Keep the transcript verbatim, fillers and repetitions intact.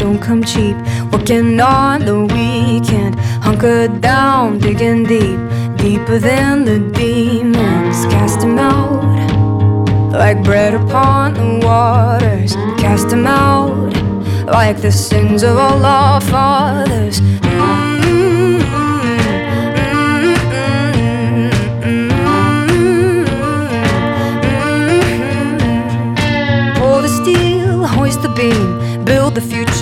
don't come cheap. Working on the weekend, hunkered down, digging deep, deeper than the demons. Cast 'em out like bread upon the waters. Cast 'em out like the sins of all our fathers. Mm-hmm. Pour the steel, hoist the beam, build the future